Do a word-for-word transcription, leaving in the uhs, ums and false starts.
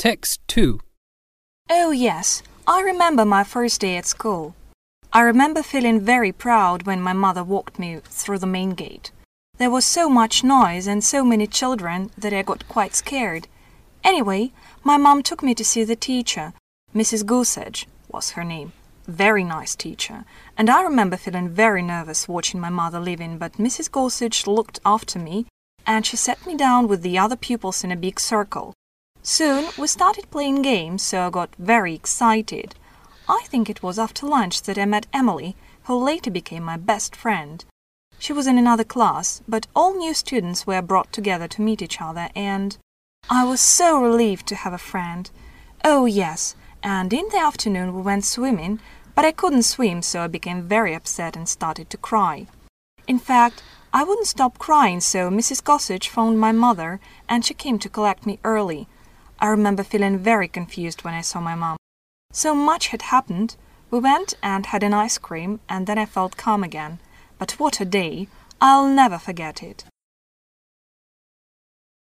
Text two. Oh yes, I remember my first day at school. I remember feeling very proud when my mother walked me through the main gate. There was so much noise and so many children that I got quite scared. Anyway, my mom took me to see the teacher. Missus Goosage was her name. Very nice teacher. And I remember feeling very nervous watching my mother leaving, but Missus Goosage looked after me and she sat me down with the other pupils in a big circle. Soon we started playing games, so I got very excited. I think it was after lunch that I met Emily, who later became my best friend. She was in another class, but all new students were brought together to meet each other, and I was so relieved to have a friend. Oh yes, and in the afternoon we went swimming, but I couldn't swim, so I became very upset and started to cry. In fact, I wouldn't stop crying, so Missus Gossage phoned my mother, and she came to collect me early. I remember feeling very confused when I saw my mom. So much had happened. We went and had an ice cream, and then I felt calm again. But what a day! I'll never forget it.